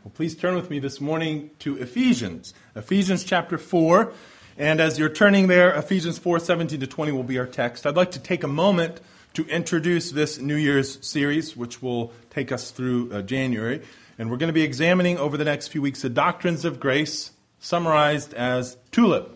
Well, please turn with me this morning to Ephesians chapter 4. And as you're turning there, Ephesians 4:17 to 20 will be our text. I'd like to take a moment to introduce this New Year's series, which will take us through January. And we're going to be examining over the next few weeks the doctrines of grace, summarized as TULIP,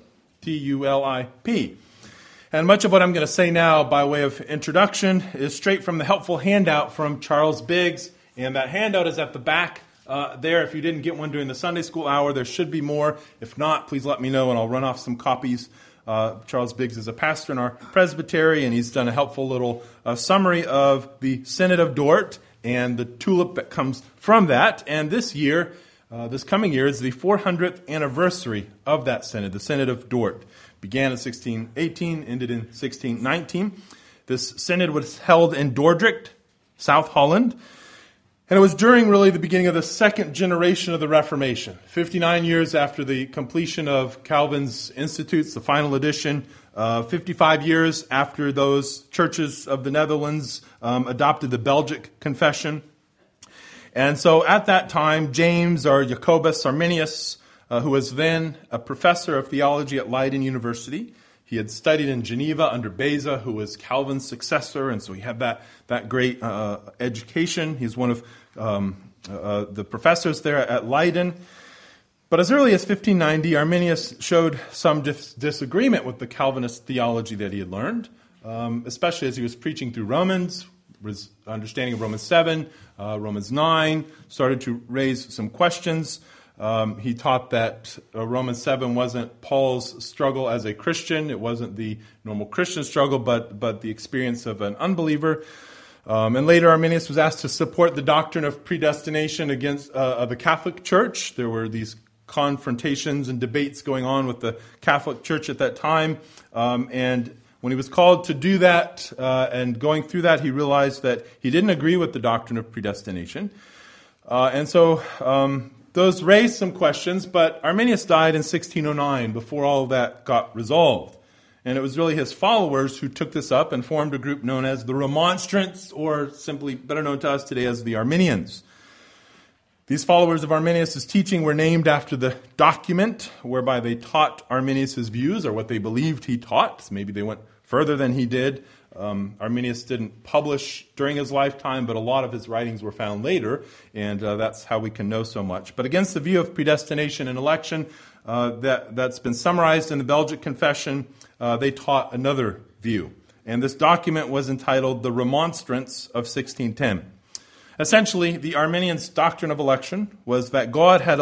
T-U-L-I-P. And much of what I'm going to say now by way of introduction is straight from the helpful handout from Charles Biggs. And that handout is at the back there. If you didn't get one during the Sunday school hour, there should be more. If not, please let me know and I'll run off some copies. Charles Biggs is a pastor in our presbytery, and he's done a helpful little summary of the Synod of Dort and the TULIP that comes from that. And this year, this coming year, is the 400th anniversary of that Synod, the Synod of Dort. Began in 1618, ended in 1619. This Synod was held in Dordrecht, South Holland. And it was during really the beginning of the second generation of the Reformation, 59 years after the completion of Calvin's Institutes, the final edition, 55 years after those churches of the Netherlands adopted the Belgic Confession. And so at that time, James or Jacobus Arminius, who was then a professor of theology at Leiden University, he had studied in Geneva under Beza, who was Calvin's successor, and so he had that great education. He's one of the professors there at Leiden. But as early as 1590, Arminius showed some disagreement with the Calvinist theology that he had learned, especially as he was preaching through Romans. His understanding of Romans 7, Romans 9 started to raise some questions. He taught that Romans 7 wasn't Paul's struggle as a Christian. It wasn't the normal Christian struggle, but the experience of an unbeliever. And later, Arminius was asked to support the doctrine of predestination against the Catholic Church. There were these confrontations and debates going on with the Catholic Church at that time. And when he was called to do that and going through that, he realized that he didn't agree with the doctrine of predestination. And so those raised some questions, but Arminius died in 1609 before all of that got resolved. And it was really his followers who took this up and formed a group known as the Remonstrants, or simply better known to us today as the Arminians. These followers of Arminius' teaching were named after the document whereby they taught Arminius' views, or what they believed he taught. Maybe they went further than he did. Arminius didn't publish during his lifetime, but a lot of his writings were found later, and that's how we can know so much. But against the view of predestination and election that's been summarized in the Belgic Confession, they taught another view. And this document was entitled The Remonstrance of 1610. Essentially, the Arminians' doctrine of election was that God had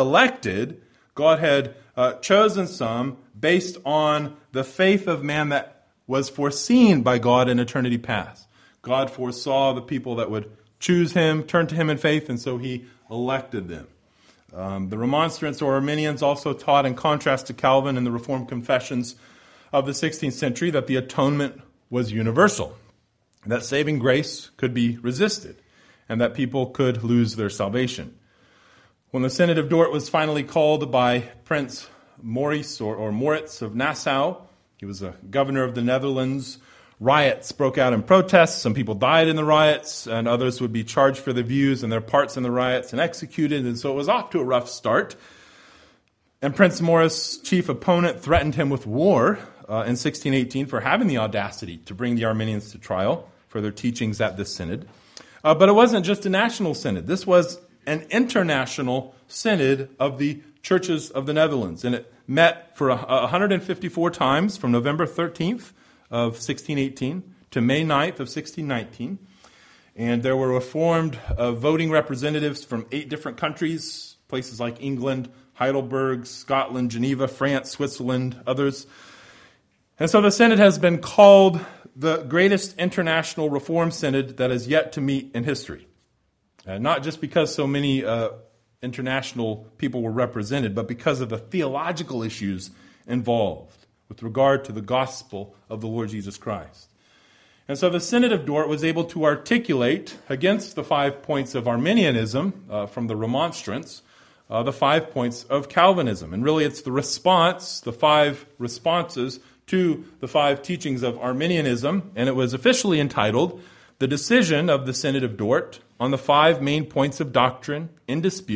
chosen some based on the faith of man that was foreseen by God in eternity past. God foresaw the people that would choose him, turn to him in faith, and so he elected them. The Remonstrants or Arminians also taught, in contrast to Calvin and the Reformed confessions of the 16th century, that the atonement was universal, that saving grace could be resisted, and that people could lose their salvation. When the Synod of Dort was finally called by Prince Maurice or Moritz of Nassau, he was a governor of the Netherlands, riots broke out in protests. Some people died in the riots, and others would be charged for their views and their parts in the riots and executed, and so it was off to a rough start. And Prince Maurice's chief opponent threatened him with war in 1618 for having the audacity to bring the Arminians to trial for their teachings at this synod. But it wasn't just a national synod. This was an international synod of the churches of the Netherlands, and it met for 154 times from November 13th of 1618 to May 9th of 1619. And there were reformed voting representatives from 8 different countries, places like England, Heidelberg, Scotland, Geneva, France, Switzerland, others. And so the Synod has been called the greatest international reform synod that has yet to meet in history. Not just because so many international people were represented, but because of the theological issues involved with regard to the gospel of the Lord Jesus Christ. And so the Synod of Dort was able to articulate against the 5 points of Arminianism from the Remonstrants, the 5 points of Calvinism. And really it's the 5 responses to the 5 teachings of Arminianism, and it was officially entitled The Decision of the Synod of Dort on the 5 Main Points of Doctrine in Dispute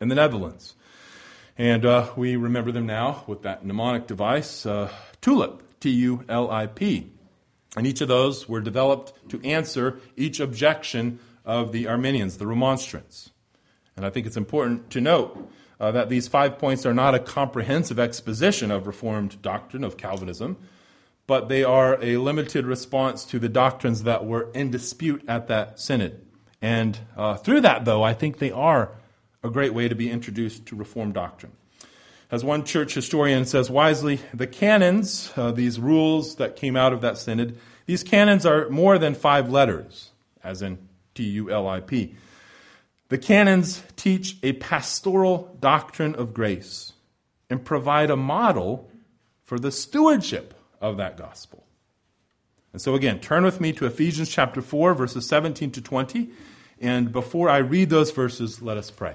in the Netherlands. And we remember them now with that mnemonic device, TULIP, T-U-L-I-P. And each of those were developed to answer each objection of the Arminians, the Remonstrants. And I think it's important to note that these 5 points are not a comprehensive exposition of Reformed doctrine of Calvinism, but they are a limited response to the doctrines that were in dispute at that synod. And through that, though, I think they are a great way to be introduced to Reformed doctrine. As one church historian says wisely, the canons, these rules that came out of that synod, these canons are more than 5 letters, as in T-U-L-I-P. The canons teach a pastoral doctrine of grace and provide a model for the stewardship of that gospel. And so again, turn with me to Ephesians chapter 4, verses 17 to 20. And before I read those verses, let us pray.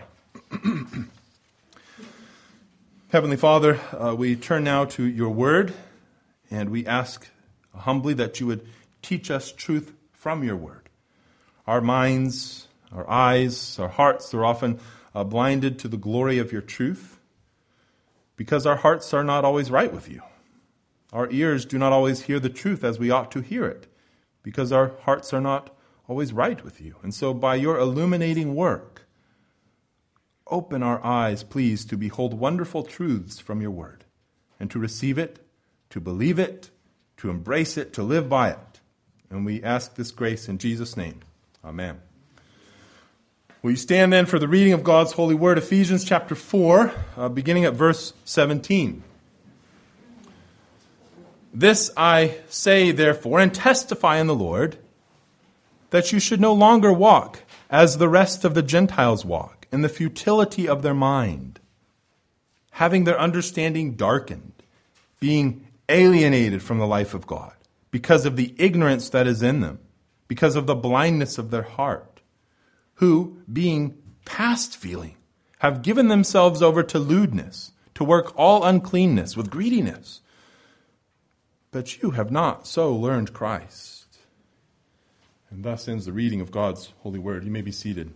Heavenly Father, we turn now to your word, and we ask humbly that you would teach us truth from your word. Our minds, our eyes, our hearts are often blinded to the glory of your truth because our hearts are not always right with you. Our ears do not always hear the truth as we ought to hear it because our hearts are not always right with you. And so by your illuminating work, open our eyes, please, to behold wonderful truths from your word and to receive it, to believe it, to embrace it, to live by it. And we ask this grace in Jesus' name. Amen. Will you stand then for the reading of God's holy word, Ephesians chapter 4, beginning at verse 17. This I say, therefore, and testify in the Lord, that you should no longer walk as the rest of the Gentiles walk, in the futility of their mind, having their understanding darkened, being alienated from the life of God, because of the ignorance that is in them, because of the blindness of their heart, who, being past feeling, have given themselves over to lewdness, to work all uncleanness with greediness. But you have not so learned Christ. And thus ends the reading of God's holy word. You may be seated.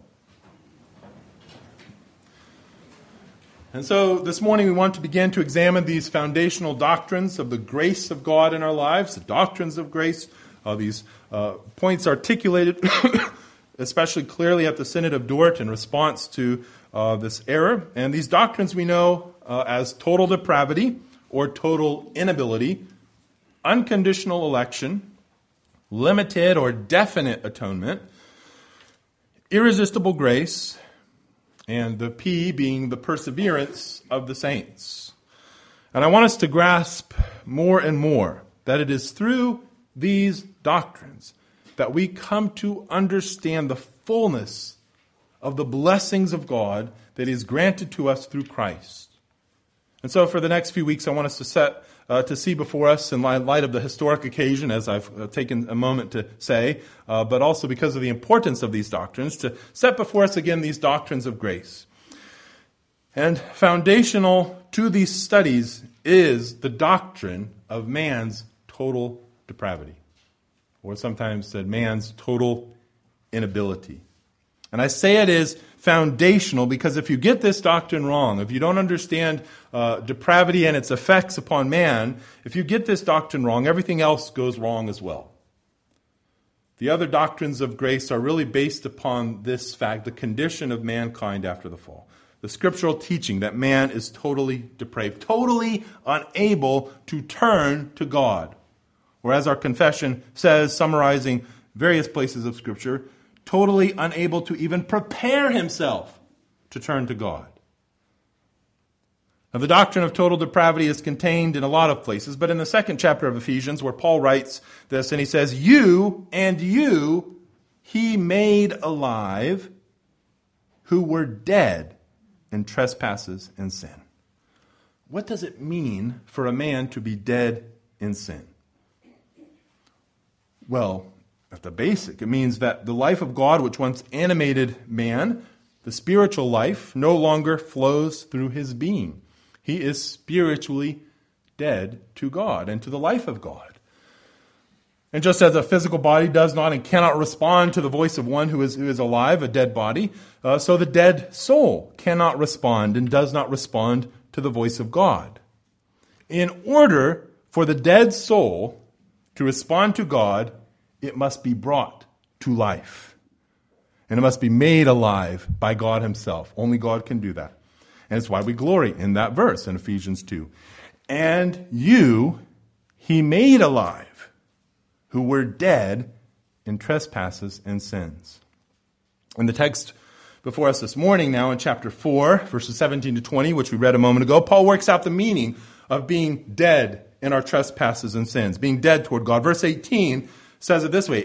And so this morning we want to begin to examine these foundational doctrines of the grace of God in our lives, the doctrines of grace, these points articulated especially clearly at the Synod of Dort in response to this error. And these doctrines we know as total depravity or total inability, unconditional election, limited or definite atonement, irresistible grace, and the P being the perseverance of the saints. And I want us to grasp more and more that it is through these doctrines that we come to understand the fullness of the blessings of God that is granted to us through Christ. And so for the next few weeks, I want us to see before us, in light of the historic occasion, as I've taken a moment to say, but also because of the importance of these doctrines, to set before us again these doctrines of grace. And foundational to these studies is the doctrine of man's total depravity, or sometimes said man's total inability. And I say it is foundational because if you get this doctrine wrong, if you don't understand depravity and its effects upon man, if you get this doctrine wrong, everything else goes wrong as well. The other doctrines of grace are really based upon this fact, the condition of mankind after the fall. The scriptural teaching that man is totally depraved, totally unable to turn to God. Or as our confession says, summarizing various places of Scripture, totally unable to even prepare himself to turn to God. Now, the doctrine of total depravity is contained in a lot of places, but in the second chapter of Ephesians, where Paul writes this, and he says, you he made alive who were dead in trespasses and sin. What does it mean for a man to be dead in sin? Well, at the basic, it means that the life of God, which once animated man, the spiritual life, no longer flows through his being. He is spiritually dead to God and to the life of God. And just as a physical body does not and cannot respond to the voice of one who is alive, a dead body, so the dead soul cannot respond and does not respond to the voice of God. In order for the dead soul to respond to God, it must be brought to life. And it must be made alive by God himself. Only God can do that. And it's why we glory in that verse in Ephesians 2. And you he made alive, who were dead in trespasses and sins. In the text before us this morning now in chapter 4, verses 17 to 20, which we read a moment ago, Paul works out the meaning of being dead in our trespasses and sins, being dead toward God. Verse 18 says it this way,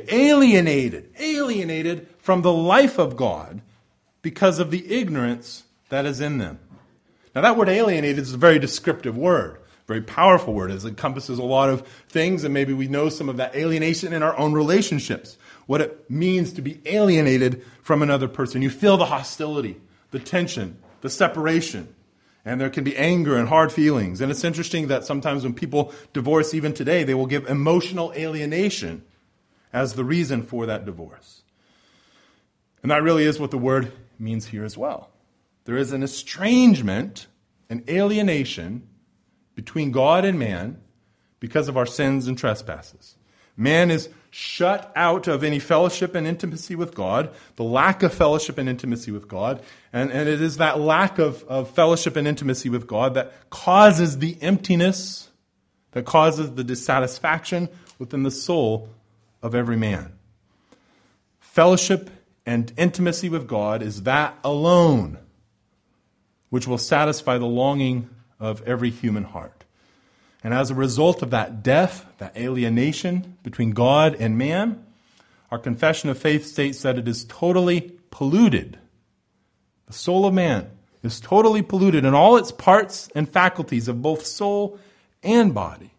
alienated from the life of God because of the ignorance that is in them. Now that word alienated is a very descriptive word, very powerful word. It encompasses a lot of things, and maybe we know some of that alienation in our own relationships, what it means to be alienated from another person. You feel the hostility, the tension, the separation, and there can be anger and hard feelings. And it's interesting that sometimes when people divorce, even today, they will give emotional alienation as the reason for that divorce. And that really is what the word means here as well. There is an estrangement, an alienation between God and man because of our sins and trespasses. Man is shut out of any fellowship and intimacy with God, the lack of fellowship and intimacy with God, and it is that lack of fellowship and intimacy with God that causes the emptiness, that causes the dissatisfaction within the soul of every man. Fellowship and intimacy with God is that alone which will satisfy the longing of every human heart. And as a result of that death, that alienation between God and man, our confession of faith states that it is totally polluted. The soul of man is totally polluted in all its parts and faculties of both soul and body.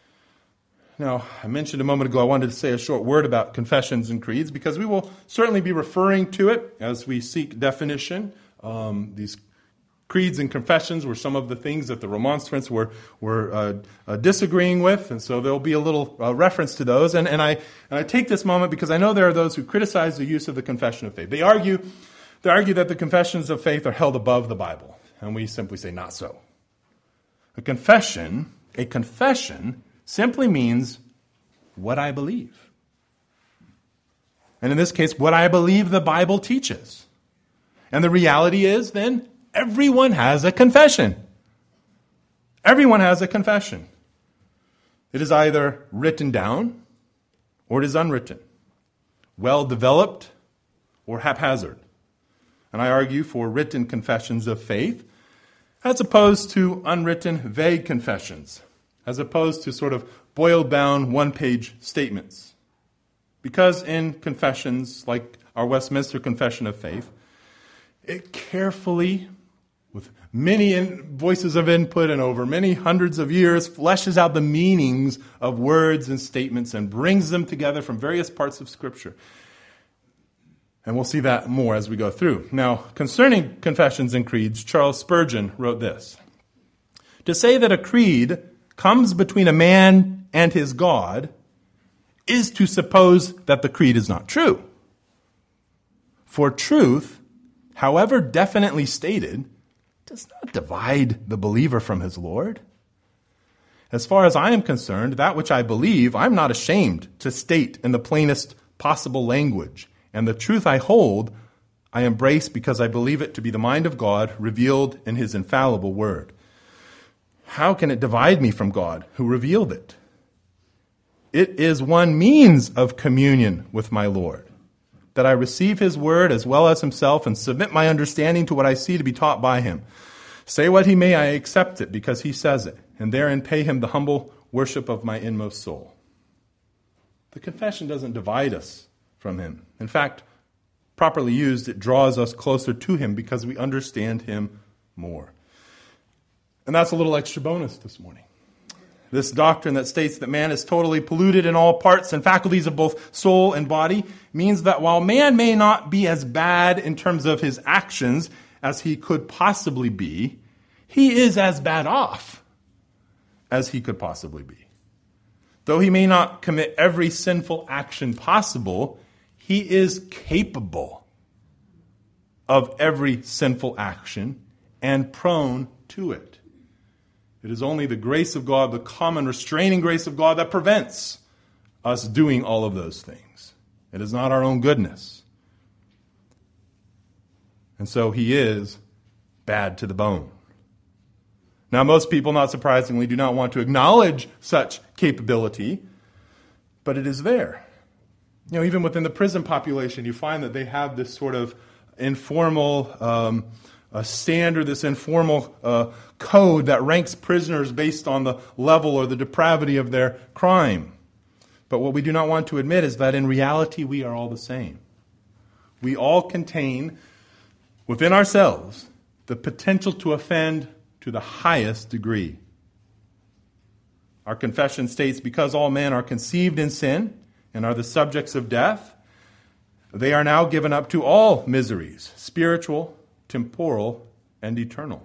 Now, I mentioned a moment ago I wanted to say a short word about confessions and creeds because we will certainly be referring to it as we seek definition. These creeds and confessions were some of the things that the remonstrants were disagreeing with, and so there'll be a little reference to those. And I take this moment because I know there are those who criticize the use of the confession of faith. They argue that the confessions of faith are held above the Bible, and we simply say not so. A confession simply means what I believe. And in this case, what I believe the Bible teaches. And the reality is then, everyone has a confession. Everyone has a confession. It is either written down or it is unwritten, well developed or haphazard. And I argue for written confessions of faith as opposed to unwritten, vague confessions, as opposed to sort of boiled down one-page statements. Because in confessions like our Westminster Confession of Faith, it carefully, with many voices of input and over many hundreds of years, fleshes out the meanings of words and statements and brings them together from various parts of Scripture. And we'll see that more as we go through. Now, concerning confessions and creeds, Charles Spurgeon wrote this. To say that a creed comes between a man and his God is to suppose that the creed is not true. For truth, however definitely stated, does not divide the believer from his Lord. As far as I am concerned, that which I believe, I'm not ashamed to state in the plainest possible language. And the truth I hold, I embrace because I believe it to be the mind of God revealed in his infallible word. How can it divide me from God who revealed it? It is one means of communion with my Lord, that I receive his word as well as himself and submit my understanding to what I see to be taught by him. Say what he may, I accept it because he says it, and therein pay him the humble worship of my inmost soul. The confession doesn't divide us from him. In fact, properly used, it draws us closer to him because we understand him more. And that's a little extra bonus this morning. This doctrine that states that man is totally polluted in all parts and faculties of both soul and body means that while man may not be as bad in terms of his actions as he could possibly be, he is as bad off as he could possibly be. Though he may not commit every sinful action possible, he is capable of every sinful action and prone to it. It is only the grace of God, the common restraining grace of God, that prevents us doing all of those things. It is not our own goodness. And so he is bad to the bone. Now, most people, not surprisingly, do not want to acknowledge such capability, but it is there. Even within the prison population, you find that they have this sort of informal standard, this informal code that ranks prisoners based on the level or the depravity of their crime. But what we do not want to admit is that in reality, we are all the same. We all contain within ourselves the potential to offend to the highest degree. Our confession states, because all men are conceived in sin and are the subjects of death, they are now given up to all miseries, spiritual, temporal, and eternal.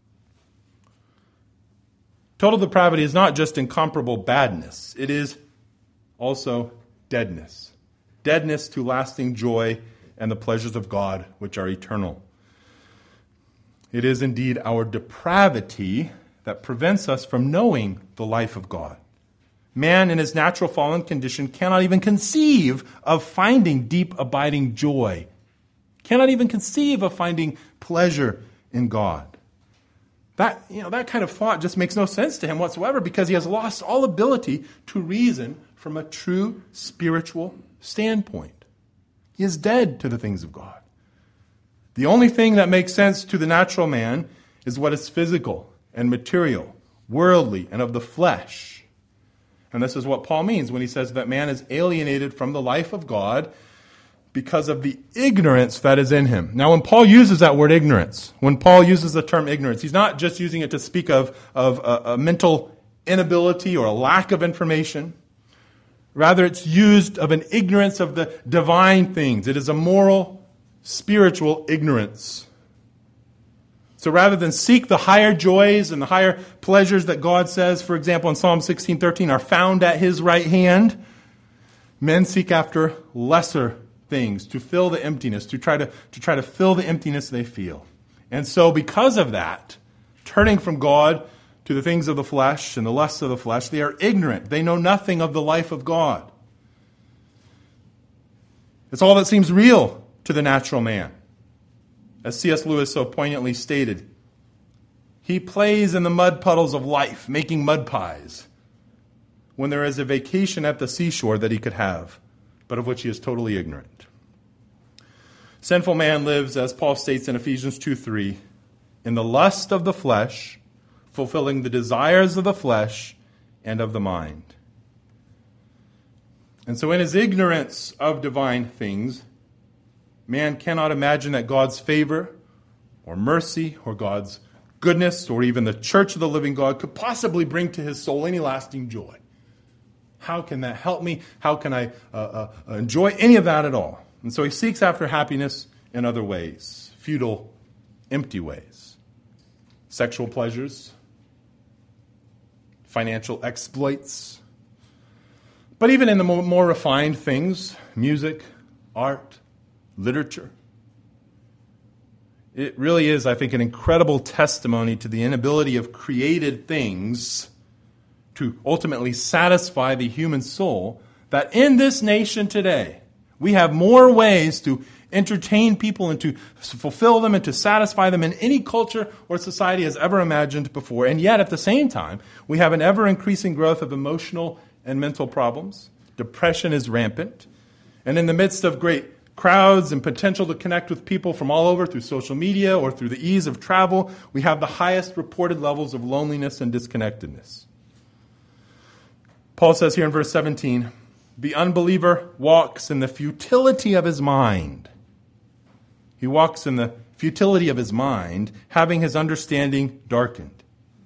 Total depravity is not just incomparable badness. It is also deadness. Deadness to lasting joy and the pleasures of God, which are eternal. It is indeed our depravity that prevents us from knowing the life of God. Man in his natural fallen condition cannot even conceive of finding deep abiding joy. Cannot even conceive of finding pleasure in God. That kind of thought just makes no sense to him whatsoever, because he has lost all ability to reason from a true spiritual standpoint. He is dead to the things of God. The only thing that makes sense to the natural man is what is physical and material, worldly, and of the flesh. And this is what Paul means when he says that man is alienated from the life of God because of the ignorance that is in him. Now, when Paul uses that word ignorance, when Paul uses the term ignorance, he's not just using it to speak of a mental inability or a lack of information. Rather, it's used of an ignorance of the divine things. It is a moral, spiritual ignorance. So rather than seek the higher joys and the higher pleasures that God says, for example, in Psalm 16:13, are found at his right hand, men seek after lesser things to fill the emptiness, to try to fill the emptiness they feel. And so because of that, turning from God to the things of the flesh and the lusts of the flesh, they are ignorant. They know nothing of the life of God. It's all that seems real to the natural man. As C.S. Lewis so poignantly stated, he plays in the mud puddles of life, making mud pies, when there is a vacation at the seashore that he could have, but of which he is totally ignorant. Sinful man lives, as Paul states in Ephesians 2:3, in the lust of the flesh, fulfilling the desires of the flesh and of the mind. And so in his ignorance of divine things, man cannot imagine that God's favor or mercy or God's goodness or even the church of the living God could possibly bring to his soul any lasting joy. How can that help me? How can I enjoy any of that at all? And so he seeks after happiness in other ways, futile, empty ways. Sexual pleasures, financial exploits. But even in the more refined things, music, art, literature, it really is, I think, an incredible testimony to the inability of created things to ultimately satisfy the human soul, that in this nation today, we have more ways to entertain people and to fulfill them and to satisfy them in any culture or society has ever imagined before. And yet, at the same time, we have an ever-increasing growth of emotional and mental problems. Depression is rampant. And in the midst of great crowds and potential to connect with people from all over through social media or through the ease of travel, we have the highest reported levels of loneliness and disconnectedness. Paul says here in verse 17, the unbeliever walks in the futility of his mind. He walks in the futility of his mind, having his understanding darkened.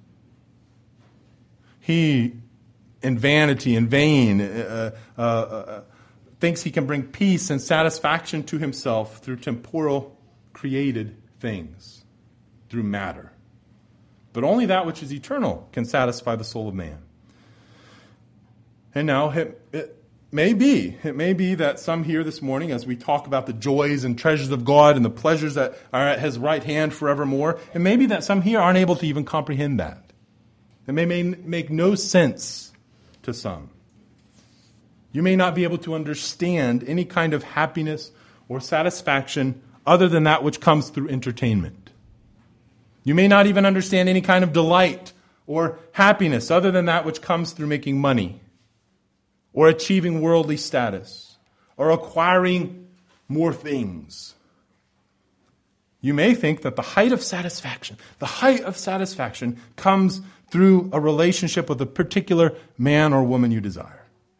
He, in vanity, in vain, thinks he can bring peace and satisfaction to himself through temporal created things, through matter. But only that which is eternal can satisfy the soul of man. And now it may be that some here this morning, as we talk about the joys and treasures of God and the pleasures that are at his right hand forevermore, it may be that some here aren't able to even comprehend that. It may make no sense to some. You may not be able to understand any kind of happiness or satisfaction other than that which comes through entertainment. You may not even understand any kind of delight or happiness other than that which comes through making money or achieving worldly status or acquiring more things. You may think that the height of satisfaction comes through a relationship with a particular man or woman you desire.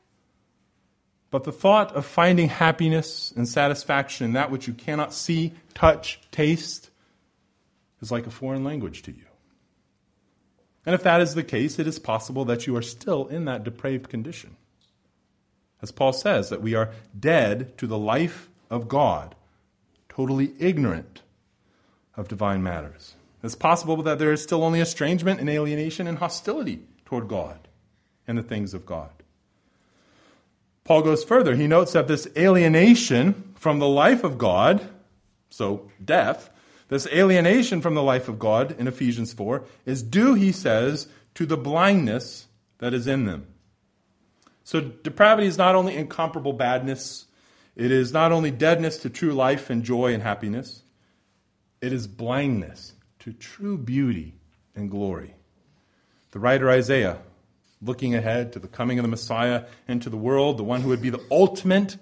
But the thought of finding happiness and satisfaction in that which you cannot see, touch, taste, is like a foreign language to you. And if that is the case, it is possible that you are still in that depraved condition. As Paul says, that we are dead to the life of God, totally ignorant of divine matters. It's possible that there is still only estrangement and alienation and hostility toward God and the things of God. Paul goes further. He notes that this alienation from the life of God, so death, this alienation from the life of God in Ephesians 4 is due, he says, to the blindness that is in them. So depravity is not only incomparable badness, it is not only deadness to true life and joy and happiness, it is blindness to true beauty and glory. The writer Isaiah, looking ahead to the coming of the Messiah into the world, the one who would be the ultimate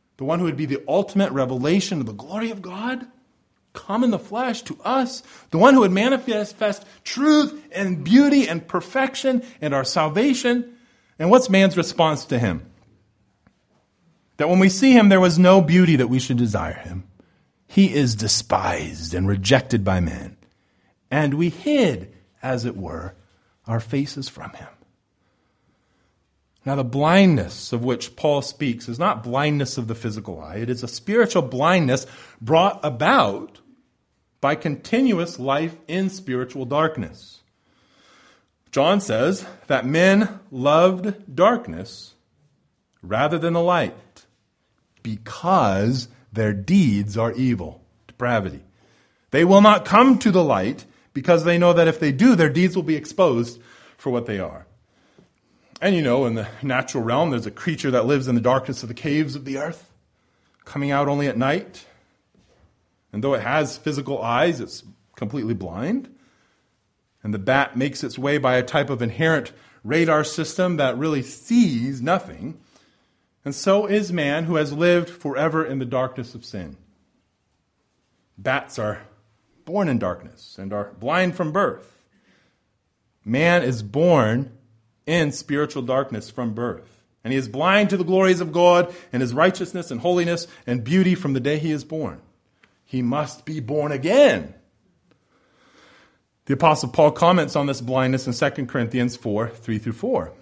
revelation of the glory of God, come in the flesh to us, the one who would manifest truth and beauty and perfection and our salvation. And what's man's response to him? That when we see him, there was no beauty that we should desire him. He is despised and rejected by men. And we hid, as it were, our faces from him. Now, the blindness of which Paul speaks is not blindness of the physical eye. It is a spiritual blindness brought about by continuous life in spiritual darkness. John says that men loved darkness rather than the light because their deeds are evil, depravity. They will not come to the light because they know that if they do, their deeds will be exposed for what they are. And you know, in the natural realm, there's a creature that lives in the darkness of the caves of the earth, coming out only at night. And though it has physical eyes, it's completely blind. And the bat makes its way by a type of inherent radar system that really sees nothing. And so is man who has lived forever in the darkness of sin. Bats are born in darkness and are blind from birth. Man is born in spiritual darkness from birth. And he is blind to the glories of God and his righteousness and holiness and beauty from the day he is born. He must be born again. The Apostle Paul comments on this blindness in 2 Corinthians 4, 3-4.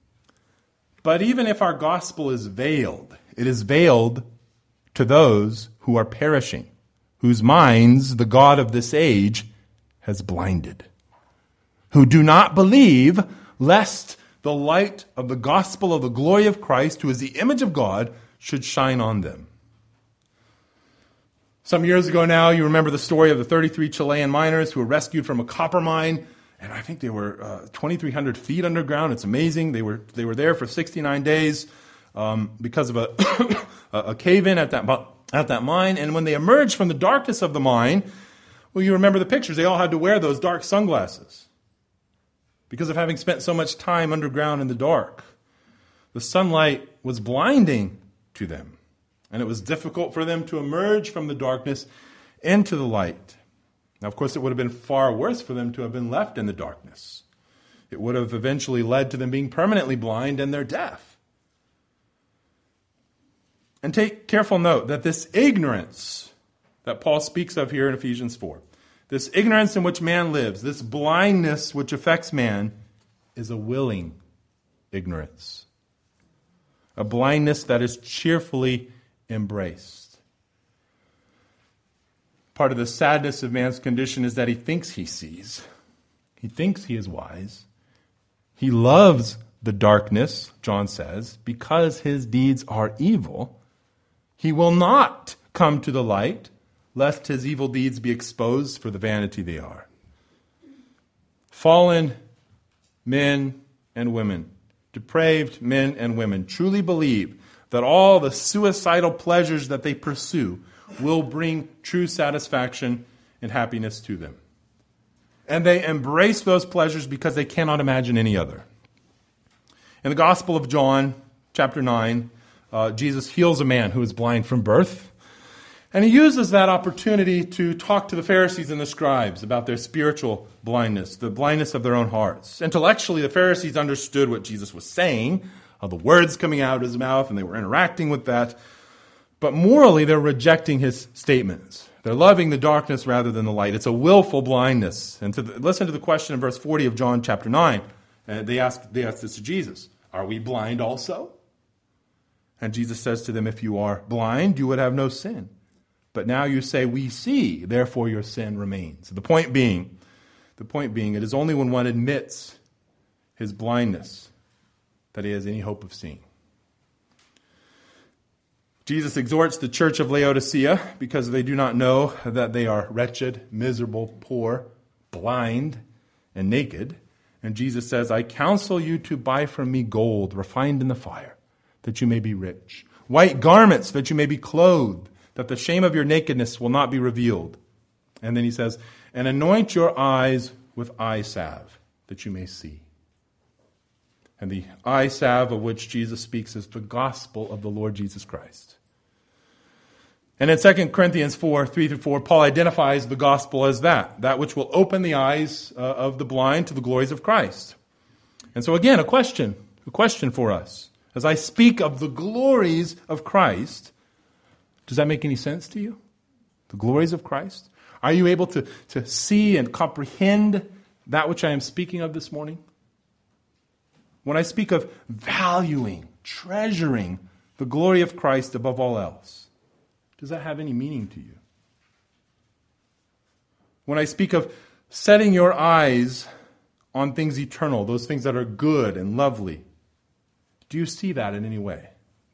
But even if our gospel is veiled, it is veiled to those who are perishing, whose minds the God of this age has blinded, who do not believe, lest the light of the gospel of the glory of Christ, who is the image of God, should shine on them. Some years ago now, you remember the story of the 33 Chilean miners who were rescued from a copper mine, and I think they were 2,300 feet underground. It's amazing. They were there for 69 days because of a cave-in at that mine. And when they emerged from the darkness of the mine, well, you remember the pictures. They all had to wear those dark sunglasses because of having spent so much time underground in the dark. The sunlight was blinding to them, and it was difficult for them to emerge from the darkness into the light. Now, of course, it would have been far worse for them to have been left in the darkness. It would have eventually led to them being permanently blind and their death. And take careful note that this ignorance that Paul speaks of here in Ephesians 4, this ignorance in which man lives, this blindness which affects man, is a willing ignorance. A blindness that is cheerfully embraced. Part of the sadness of man's condition is that he thinks he sees. He thinks he is wise. He loves the darkness, John says, because his deeds are evil, he will not come to the light, lest his evil deeds be exposed for the vanity they are. Fallen men and women, depraved men and women, truly believe that all the suicidal pleasures that they pursue will bring true satisfaction and happiness to them. And they embrace those pleasures because they cannot imagine any other. In the Gospel of John, chapter 9, Jesus heals a man who is blind from birth. And he uses that opportunity to talk to the Pharisees and the scribes about their spiritual blindness, the blindness of their own hearts. Intellectually, the Pharisees understood what Jesus was saying, the words coming out of his mouth, and they were interacting with that. But morally, they're rejecting his statements. They're loving the darkness rather than the light. It's a willful blindness. And listen to the question in verse 40 of John chapter 9. They ask this to Jesus. Are we blind also? And Jesus says to them, if you are blind, you would have no sin. But now you say, we see, therefore your sin remains. The point being, it is only when one admits his blindness that he has any hope of seeing. Jesus exhorts the church of Laodicea because they do not know that they are wretched, miserable, poor, blind, and naked. And Jesus says, I counsel you to buy from me gold refined in the fire, that you may be rich, white garments, that you may be clothed, that the shame of your nakedness will not be revealed. And then he says, and anoint your eyes with eye salve, that you may see. And the eye salve of which Jesus speaks is the gospel of the Lord Jesus Christ. And in 2 Corinthians 4, 3-4, Paul identifies the gospel as that which will open the eyes of the blind to the glories of Christ. And so again, a question for us. As I speak of the glories of Christ, does that make any sense to you? The glories of Christ? Are you able to see and comprehend that which I am speaking of this morning? When I speak of valuing, treasuring the glory of Christ above all else, does that have any meaning to you? When I speak of setting your eyes on things eternal, those things that are good and lovely, do you see that in any way?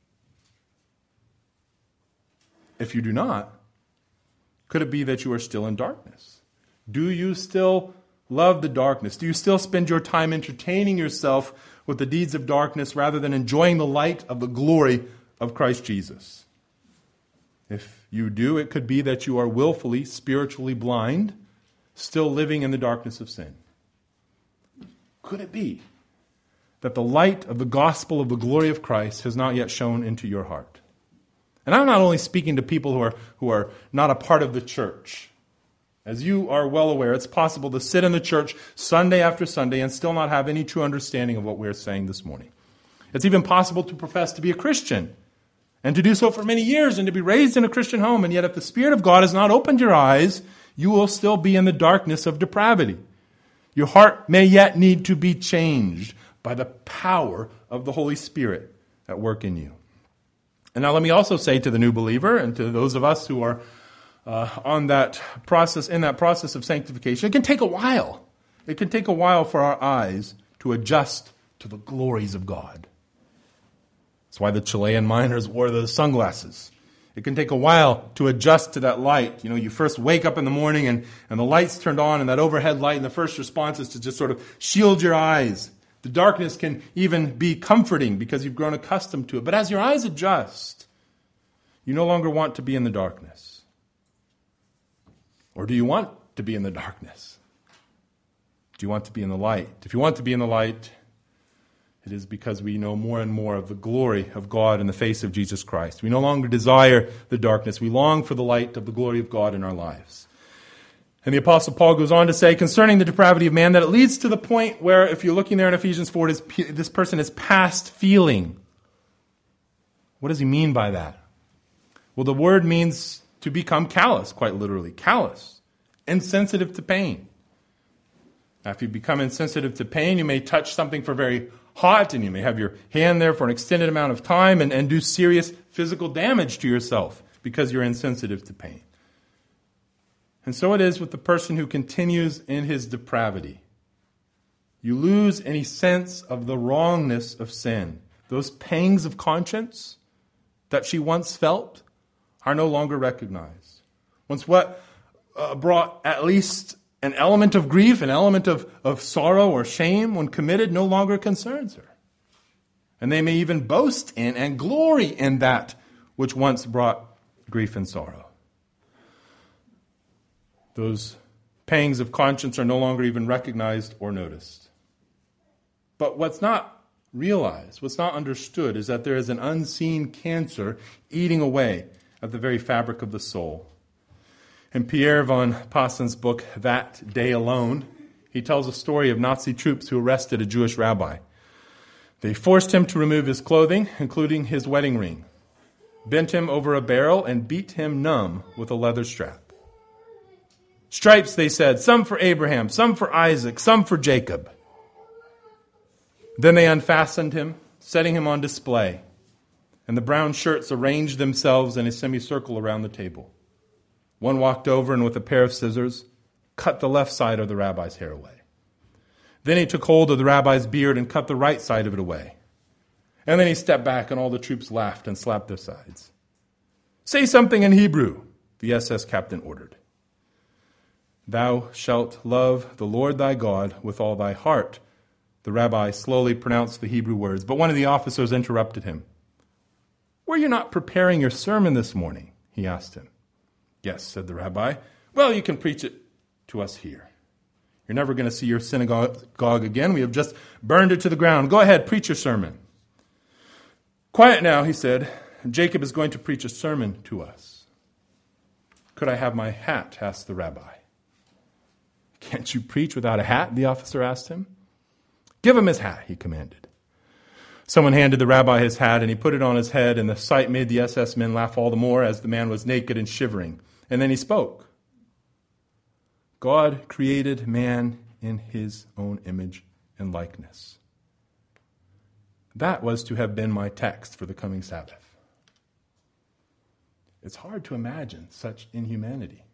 If you do not, could it be that you are still in darkness? Do you still love the darkness? Do you still spend your time entertaining yourself with the deeds of darkness rather than enjoying the light of the glory of Christ Jesus? If you do, it could be that you are willfully, spiritually blind, still living in the darkness of sin. Could it be that the light of the gospel of the glory of Christ has not yet shone into your heart? And I'm not only speaking to people who are not a part of the church. As you are well aware, it's possible to sit in the church Sunday after Sunday and still not have any true understanding of what we're saying this morning. It's even possible to profess to be a Christian and to do so for many years and to be raised in a Christian home. And yet if the Spirit of God has not opened your eyes, you will still be in the darkness of depravity. Your heart may yet need to be changed by the power of the Holy Spirit at work in you. And now let me also say to the new believer and to those of us who are in that process of sanctification, it can take a while. It can take a while for our eyes to adjust to the glories of God. That's why the Chilean miners wore those sunglasses. It can take a while to adjust to that light. You know, you first wake up in the morning and the light's turned on, and that overhead light, and the first response is to just sort of shield your eyes. The darkness can even be comforting because you've grown accustomed to it. But as your eyes adjust, you no longer want to be in the darkness. Or do you want to be in the darkness? Do you want to be in the light? If you want to be in the light, it is because we know more and more of the glory of God in the face of Jesus Christ. We no longer desire the darkness. We long for the light of the glory of God in our lives. And the Apostle Paul goes on to say concerning the depravity of man that it leads to the point where, if you're looking there in Ephesians 4, this person is past feeling. What does he mean by that? Well, the word means to become callous, quite literally. Callous, insensitive to pain. Now, if you become insensitive to pain, you may touch something for very hot, and you may have your hand there for an extended amount of time and do serious physical damage to yourself because you're insensitive to pain. And so it is with the person who continues in his depravity. You lose any sense of the wrongness of sin. Those pangs of conscience that she once felt are no longer recognized. Once what brought at least an element of grief, an element of sorrow or shame when committed no longer concerns her. And they may even boast in and glory in that which once brought grief and sorrow. Those pangs of conscience are no longer even recognized or noticed. But what's not realized, what's not understood, is that there is an unseen cancer eating away at the very fabric of the soul. In Pierre von Passen's book, That Day Alone, he tells a story of Nazi troops who arrested a Jewish rabbi. They forced him to remove his clothing, including his wedding ring, bent him over a barrel, and beat him numb with a leather strap. Stripes, they said, some for Abraham, some for Isaac, some for Jacob. Then they unfastened him, setting him on display, and the brown shirts arranged themselves in a semicircle around the table. One walked over and with a pair of scissors cut the left side of the rabbi's hair away. Then he took hold of the rabbi's beard and cut the right side of it away. And then he stepped back and all the troops laughed and slapped their sides. Say something in Hebrew, the SS captain ordered. Thou shalt love the Lord thy God with all thy heart. The rabbi slowly pronounced the Hebrew words, but one of the officers interrupted him. Were you not preparing your sermon this morning? He asked him. Yes, said the rabbi. Well, you can preach it to us here. You're never going to see your synagogue again. We have just burned it to the ground. Go ahead, preach your sermon. Quiet now, he said. Jacob is going to preach a sermon to us. Could I have my hat? Asked the rabbi. Can't you preach without a hat? The officer asked him. Give him his hat, he commanded. Someone handed the rabbi his hat, and he put it on his head, and the sight made the SS men laugh all the more as the man was naked and shivering. And then he spoke. God created man in his own image and likeness. That was to have been my text for the coming Sabbath. It's hard to imagine such inhumanity.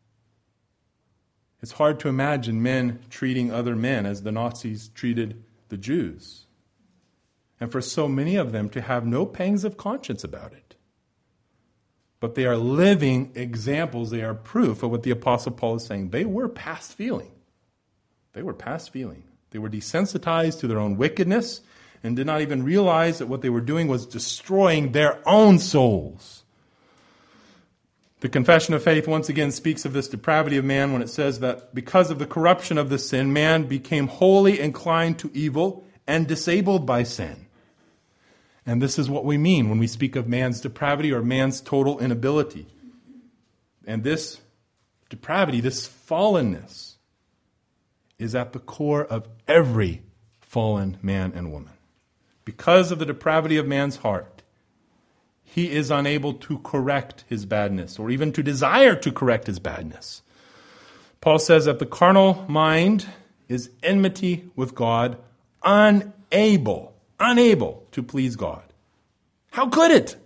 It's hard to imagine men treating other men as the Nazis treated the Jews. And for so many of them to have no pangs of conscience about it. But they are living examples. They are proof of what the Apostle Paul is saying. They were past feeling. They were past feeling. They were desensitized to their own wickedness and did not even realize that what they were doing was destroying their own souls. The Confession of Faith once again speaks of this depravity of man when it says that because of the corruption of the sin, man became wholly inclined to evil and disabled by sin. And this is what we mean when we speak of man's depravity or man's total inability. And this depravity, this fallenness, is at the core of every fallen man and woman. Because of the depravity of man's heart, he is unable to correct his badness or even to desire to correct his badness. Paul says that the carnal mind is enmity with God, unable to please God. How could it?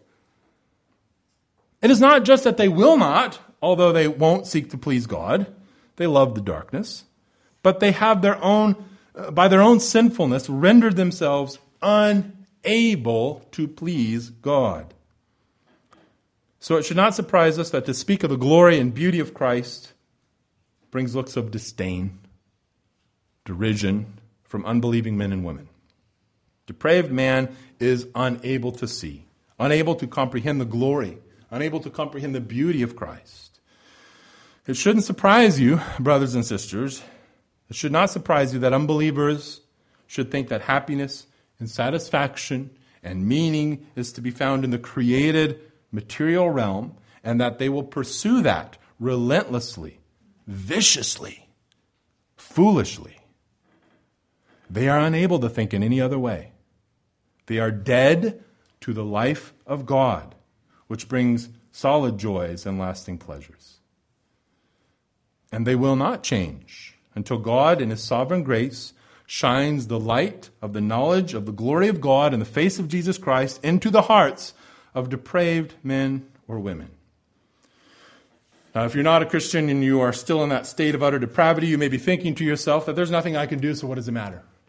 It is not just that they will not, although they won't seek to please God. They love the darkness. But they have their own, by their own sinfulness, rendered themselves unable to please God. So it should not surprise us that to speak of the glory and beauty of Christ brings looks of disdain, derision from unbelieving men and women. Depraved man is unable to see, unable to comprehend the glory, unable to comprehend the beauty of Christ. It shouldn't surprise you, brothers and sisters. It should not surprise you that unbelievers should think that happiness and satisfaction and meaning is to be found in the created material realm, and that they will pursue that relentlessly, viciously, foolishly. They are unable to think in any other way. They are dead to the life of God, which brings solid joys and lasting pleasures. And they will not change until God, in His sovereign grace, shines the light of the knowledge of the glory of God in the face of Jesus Christ into the hearts of depraved men or women. Now, if you're not a Christian and you are still in that state of utter depravity, you may be thinking to yourself that there's nothing I can do, so what does it matter?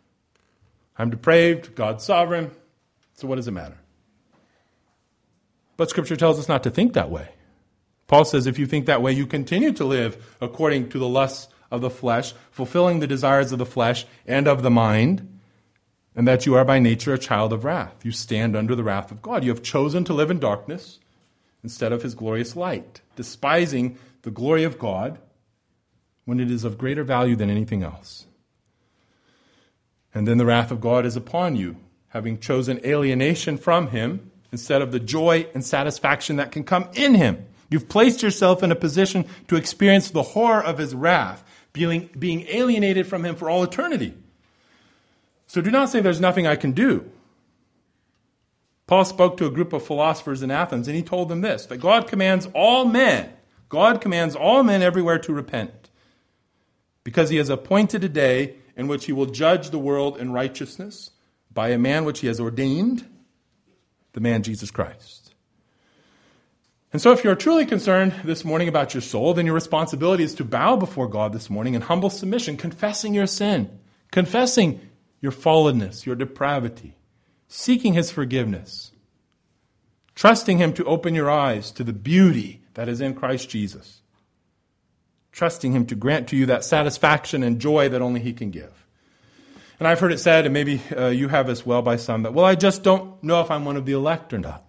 I'm depraved, God's sovereign, so what does it matter? But Scripture tells us not to think that way. Paul says if you think that way, you continue to live according to the lusts of the flesh, fulfilling the desires of the flesh and of the mind, and that you are by nature a child of wrath. You stand under the wrath of God. You have chosen to live in darkness instead of his glorious light, despising the glory of God when it is of greater value than anything else. And then the wrath of God is upon you, having chosen alienation from him instead of the joy and satisfaction that can come in him. You've placed yourself in a position to experience the horror of his wrath, being alienated from him for all eternity. So do not say there's nothing I can do. Paul spoke to a group of philosophers in Athens, and he told them this, that God commands all men everywhere to repent, because he has appointed a day in which he will judge the world in righteousness by a man which he has ordained, the man Jesus Christ. And so if you're truly concerned this morning about your soul, then your responsibility is to bow before God this morning in humble submission, confessing your sin, confessing your fallenness, your depravity, seeking his forgiveness, trusting him to open your eyes to the beauty that is in Christ Jesus, trusting him to grant to you that satisfaction and joy that only he can give. And I've heard it said, and maybe you have as well by some, that, well, I just don't know if I'm one of the elect or not.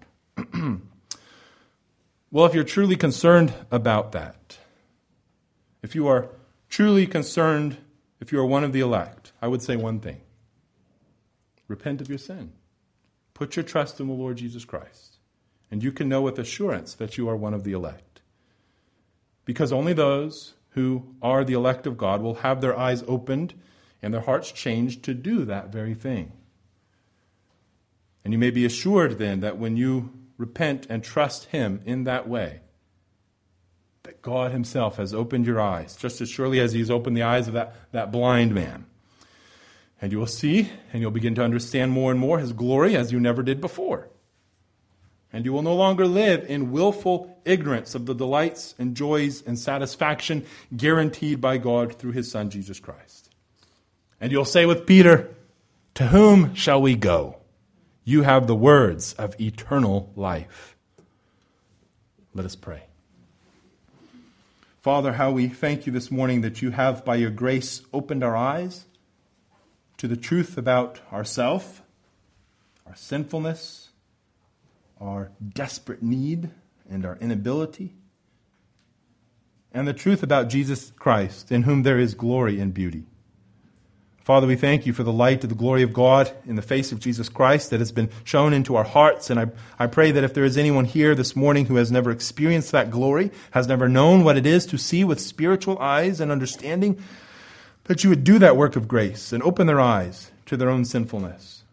Well, if you're truly concerned about that, if you are truly concerned, if you are one of the elect, I would say one thing. Repent of your sin. Put your trust in the Lord Jesus Christ. And you can know with assurance that you are one of the elect. Because only those who are the elect of God will have their eyes opened and their hearts changed to do that very thing. And you may be assured then that when you repent and trust him in that way, that God himself has opened your eyes, just as surely as he's opened the eyes of that blind man. And you will see, and you'll begin to understand more and more his glory as you never did before. And you will no longer live in willful ignorance of the delights and joys and satisfaction guaranteed by God through his Son, Jesus Christ. And you'll say with Peter, to whom shall we go? You have the words of eternal life. Let us pray. Father, how we thank you this morning that you have, by your grace, opened our eyes to the truth about ourself, our sinfulness, our desperate need and our inability, and the truth about Jesus Christ, in whom there is glory and beauty. Father, we thank you for the light of the glory of God in the face of Jesus Christ that has been shown into our hearts. And I pray that if there is anyone here this morning who has never experienced that glory, has never known what it is to see with spiritual eyes and understanding, that you would do that work of grace and open their eyes to their own sinfulness.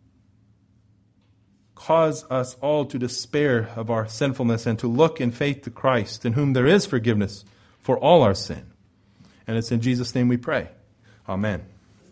Cause us all to despair of our sinfulness and to look in faith to Christ, in whom there is forgiveness for all our sin. And it's in Jesus' name we pray. Amen.